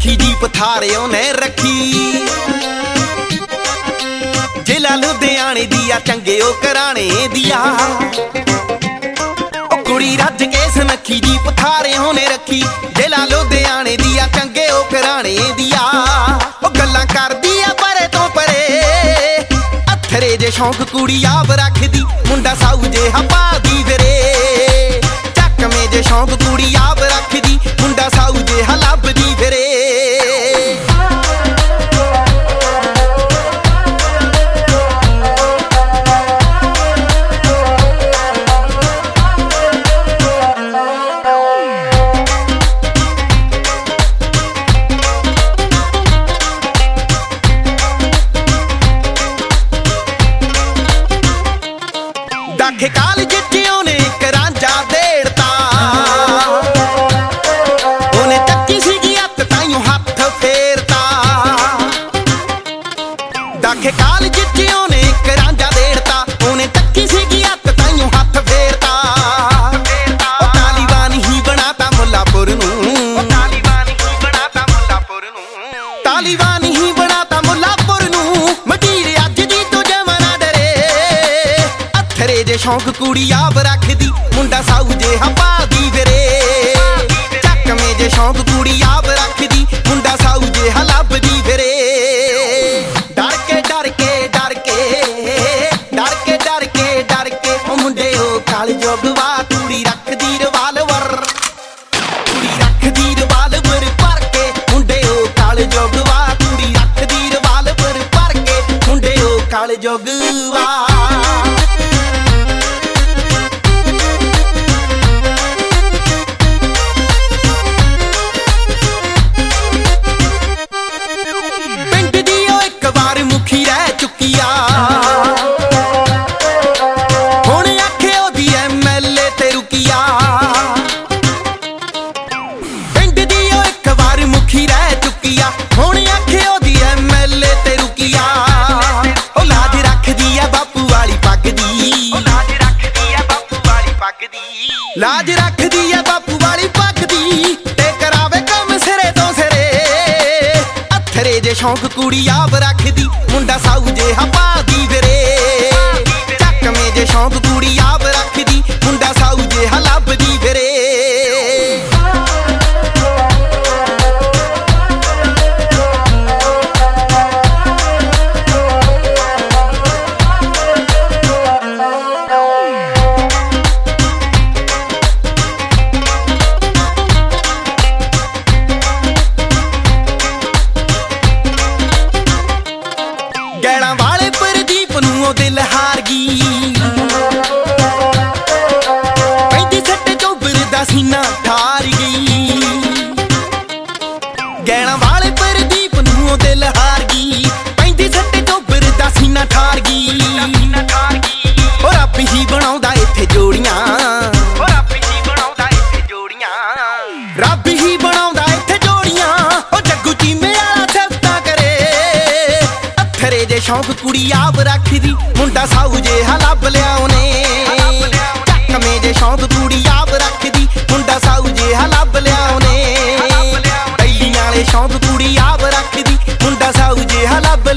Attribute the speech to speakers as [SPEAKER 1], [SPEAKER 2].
[SPEAKER 1] नखी दी पथारे ने रखी। जिला लुधियाने दिया चंगे ओ कराने दिया। कुड़ी रज के सनखी दी पथारे ने रखी। जिला लुधियाने दिया चंगे ओ कराने दिया। गल्लां करदी आ परे तो परे अथरे जे शौक कुड़ी आप रखदी। मुंडा साऊ जे हपा दी फिरे चकमे जे शौक कुड़ी आप रखदी। मुंडा साऊ जे हलबदी फिरे। दाखे काल जिच्चियों ने एक रांझा देड़ता। उन्हें चक्की सीगी हथ ताइयों हाथ फेरता। दाखे काल जिच्चियों ने एक रांझा देड़ता। उन्हें चक्की सीगी हथ ताइयों हाथ फेरता। तालीबान ही बनाता मुल्लापुर नूं। तालीबान ही बनाता मुल्लापुर नूं। मटीर अज दी तो जमाना डरे अथरे जे शौक कुड़ी आप रखदी। मुंडा साऊ जे हपा दी फिरे चकमे जे शौक कुड़ी आप रखदी। मुंडा साऊ जे हलबदी फिरे। डर के डर के डर के डर के डर के डर के ओ मुंडे ओ काल जोगवा कुड़ी रखदी रिवाल्वर। कुड़ी रखदी रिवाल्वर भर के। मुंडे ओ काल जोगवा कुड़ी रखदी रिवाल्वर भर के। मुंडे ओ काल जोगवा। लाज रखदी है बापू वाली पग दी। ते करावे कम सिरे तो सिरे अथरे जे शौक कुड़ी आप रखदी। मुंडा साऊ जे हपा दी फिरे चकमे जे शौक कुड़ी आप रखदी। मुंडा साऊ जे हलबदी फिरे। गैड़ा वाले प्रदीप नूं दिल हार गई। पैंती सट्टे चौबर दा सीना ठार गई। गैड़ा वाले प्रदीप नूं दिल हार गई। पैंती सट्टे चौबर दा सीना ठार गई। ओ रब ही बनाउंदा इत्थे जोड़ियां। रब ही बनाउंदा इत्थे जोड़ियां। ओ जग्गू चीमे वाला सिफतां करे अथरे जे शौक कुड़ी आप रखदी। मुंडा साऊ जे हलब लिया उन्हें चकमे जे शौक कुड़ी आप रखदी। मुंडा साऊ जे हलब लिया उन्हें टैलियां वाले शौक कुड़ी आप रखदी। मुंडा साऊ जे हलब